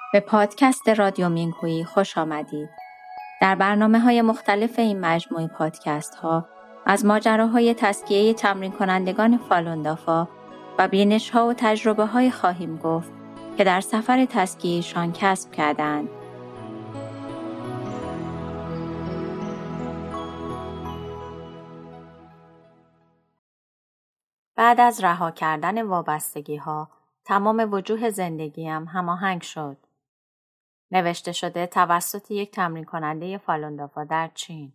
به پادکست رادیو مینگهویی خوش آمدید. در برنامه‌های مختلف این مجموعه پادکست‌ها از ماجراهای تزکیه تمرین کنندگان فالون دافا و بینش‌ها و تجربه‌های خواهیم گفت که در سفر تزکیه‌شان کسب کردند. بعد از رها کردن وابستگی‌ها، تمام وجوه زندگیم هماهنگ شد. نوشته شده توسط یک تمرین کننده فالون دافا در چین.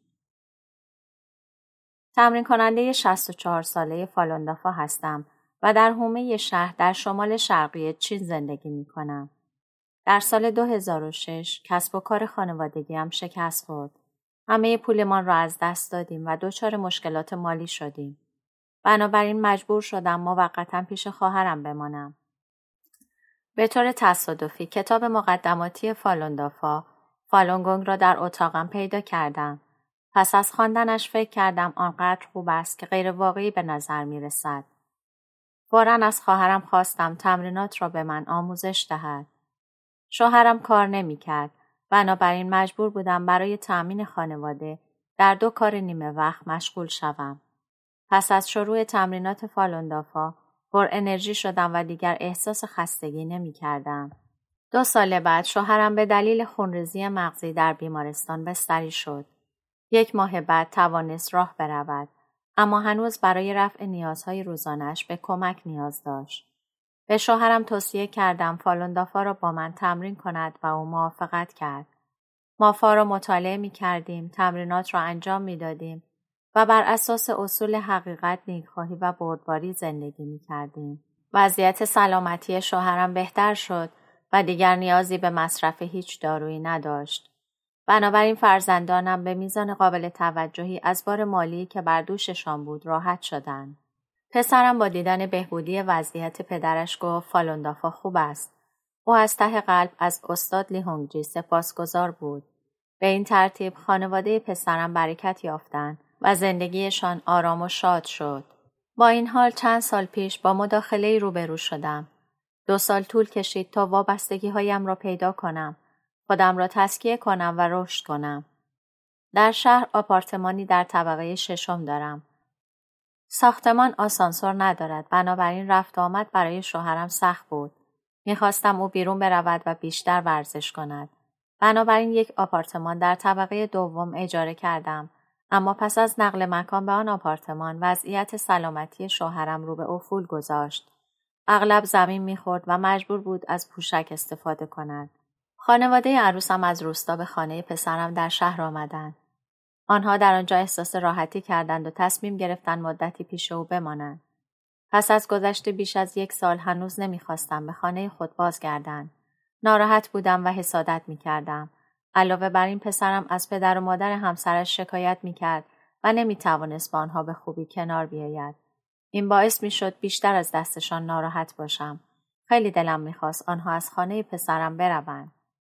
تمرین کننده 64 ساله فالون دافا هستم و در حومه شهر در شمال شرقی چین زندگی می کنم. در سال 2006 کسب و کار خانوادگیم شکست خورد. همه پولمان را از دست دادیم و دچار مشکلات مالی شدیم. بنابراین مجبور شدم موقتا پیش خواهرم بمانم. به طور تصادفی کتاب مقدماتی فالون دافا، فالون گونگ را در اتاقم پیدا کردم. پس از خواندنش فکر کردم آنقدر خوب است که غیر واقعی به نظر می رسد. فوراً از خواهرم خواستم تمرینات را به من آموزش دهد. شوهرم کار نمی کرد. بنابراین مجبور بودم برای تأمین خانواده در 2 کار نیمه وقت مشغول شوم. پس از شروع تمرینات فالون دافا پر انرژی شدم و دیگر احساس خستگی نمی کردم. 2 سال بعد شوهرم به دلیل خونریزی مغزی در بیمارستان بستری شد. 1 ماه بعد توانست راه برود، اما هنوز برای رفع نیازهای روزانه‌اش به کمک نیاز داشت. به شوهرم توصیه کردم فالون دافا را با من تمرین کند و او موافقت کرد. ما فا را مطالعه می کردیم، تمرینات را انجام می دادیم و بر اساس اصول حقیقت، نیکخواهی و بردباری زندگی می کردیم. وضعیت سلامتی شوهرم بهتر شد و دیگر نیازی به مصرف هیچ دارویی نداشت. بنابراین فرزندانم به میزان قابل توجهی از بار مالی که بر دوششان بود راحت شدند. پسرم با دیدن بهبودی وضعیت پدرش گفت فالون دافا خوب است. او از ته قلب از استاد لی هونگجی سپاسگزار بود. به این ترتیب خانواده پسرم برکت یافتند و زندگیشان آرام و شاد شد. با این حال چند سال پیش با مداخله‌ای روبرو شدم. 2 سال طول کشید تا وابستگی‌هایم را پیدا کنم، خودم را تزکیه کنم و رشد کنم. در شهر آپارتمانی در طبقه 6 دارم. ساختمان آسانسور ندارد، بنابراین رفت و آمد برای شوهرم سخت بود. می‌خواستم او بیرون برود و بیشتر ورزش کند. بنابراین یک آپارتمان در طبقه 2 اجاره کردم، اما پس از نقل مکان به آن آپارتمان وضعیت سلامتی شوهرم رو به افول گذاشت. اغلب زمین می‌خورد و مجبور بود از پوشک استفاده کند. خانواده عروسم از روستا به خانه پسرم در شهر آمدند. آنها در آنجا احساس راحتی کردند و تصمیم گرفتند مدتی پیش او بمانند. پس از گذشت بیش از 1 سال هنوز نمی‌خواستم به خانه خود بازگردند. ناراحت بودم و حسادت می‌کردم. علاوه بر این پسرم از پدر و مادر همسرش شکایت می‌کرد و نمی‌توانست با آنها به خوبی کنار بیاید. این باعث می‌شد بیشتر از دستشان ناراحت باشم. خیلی دلم می‌خواست آنها از خانه پسرم بروند.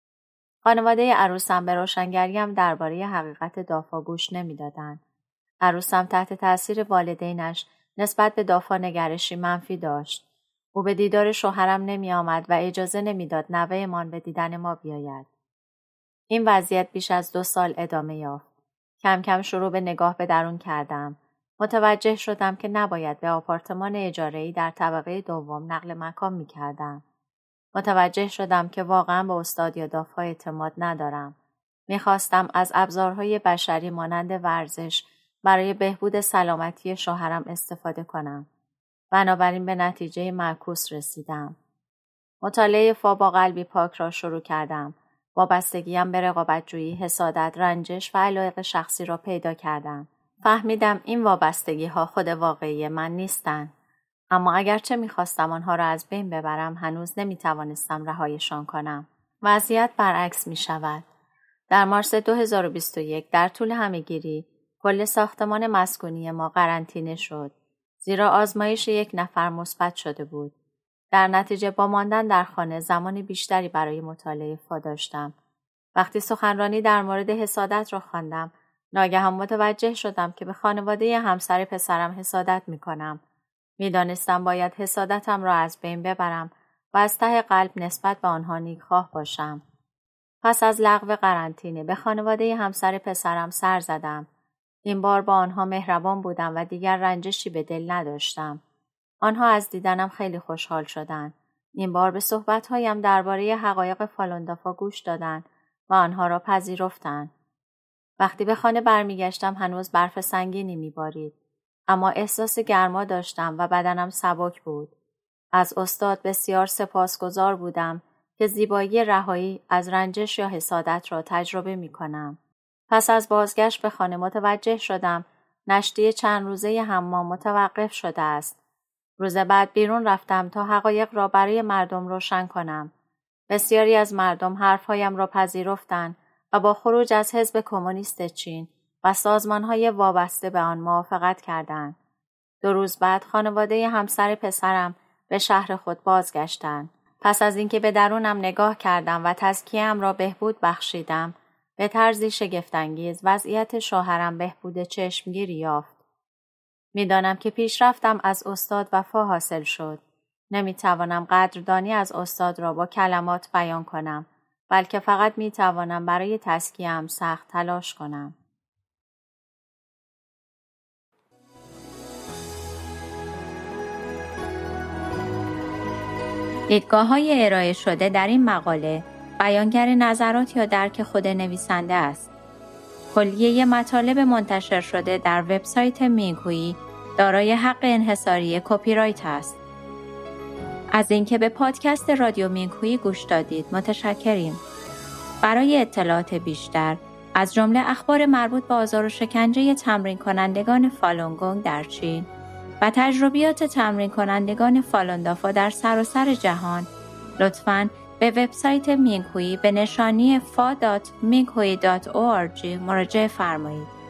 خانواده عروسم به روشنگریم درباره حقیقت دافا گوش نمی‌دادند. عروسم تحت تأثیر والدینش نسبت به دافا نگرشی منفی داشت. او به دیدار شوهرم نمی آمد و اجازه نمیداد نوه‌مان به دیدن ما بیاید. این وضعیت بیش از 2 سال ادامه یافت. کم کم شروع به نگاه به درون کردم. متوجه شدم که نباید به آپارتمان اجاره‌ای در طبقه 2 نقل مکان می‌کردم. متوجه شدم که واقعا به استاد یا دافا اعتماد ندارم. می‌خواستم از ابزارهای بشری مانند ورزش برای بهبود سلامتی شوهرم استفاده کنم. بنابراین به نتیجه معکوس رسیدم. مطالعه فا با قلبی پاک را شروع کردم. وابستگیم به رقابت‌جویی، حسادت، رنجش و علایق شخصی را پیدا کردم. فهمیدم این وابستگی‌ها خود واقعی من نیستند. اما اگرچه می‌خواستم آنها را از بین ببرم، هنوز نمی‌توانستم رهایشان کنم. وضعیت برعکس می‌شود. در مارس 2021 در طول همه‌گیری کل ساختمان مسکونی ما قرنطینه شد، زیرا آزمایش 1 نفر مثبت شده بود. در نتیجه با ماندن در خانه زمان بیشتری برای مطالعه فا داشتم. وقتی سخنرانی در مورد حسادت را خواندم، ناگهان متوجه شدم که به خانواده همسر پسرم حسادت می‌کنم. می‌دانستم باید حسادتم را از بین ببرم و از ته قلب نسبت به آنها نیکخواه باشم. پس از لغو قرنطینه به خانواده همسر پسرم سر زدم. این بار با آنها مهربان بودم و دیگر رنجشی به دل نداشتم. آنها از دیدنم خیلی خوشحال شدند. این بار به صحبت‌هایم درباره حقایق فالوندافا گوش دادند و آنها را پذیرفتند. وقتی به خانه برمیگشتم هنوز برف سنگینی میبارید. اما احساس گرما داشتم و بدنم سبک بود. از استاد بسیار سپاسگزار بودم که زیبایی رهایی از رنجش یا حسادت را تجربه می کنم. پس از بازگشت به خانه متوجه شدم نشتی چند روزه حمام متوقف شده است. روز بعد بیرون رفتم تا حقایق را برای مردم روشن کنم. بسیاری از مردم حرفهایم را پذیرفتند و با خروج از حزب کمونیست چین و سازمانهای وابسته به آن موافقت کردند. 2 روز بعد خانواده همسر پسرم به شهر خود بازگشتند. پس از اینکه به درونم نگاه کردم و تزکیه‌ام را بهبود بخشیدم، به طرزی شگفت‌انگیز وضعیت شوهرم بهبود چشمگیری یافت. می‌دانم که پیشرفتم از استاد وفا حاصل شد. نمی‌توانم قدردانی از استاد را با کلمات بیان کنم، بلکه فقط می‌توانم برای تزکیه‌ام سخت تلاش کنم. دیدگاه‌های ارائه شده در این مقاله بیانگر نظرات یا درک خود نویسنده است. کلیه مطالب منتشر شده در وبسایت مینگهویی دارای حق انحصاری کپی رایت است. از اینکه به پادکست رادیو مینگهویی گوش دادید متشکریم. برای اطلاعات بیشتر از جمله اخبار مربوط به آزار و شکنجه تمرین کنندگان فالون در چین و تجربیات تمرین کنندگان فالوندافا در سراسر جهان، لطفاً به وبسایت مینگهویی به نشانی fa.minghui.org مراجعه فرمایید.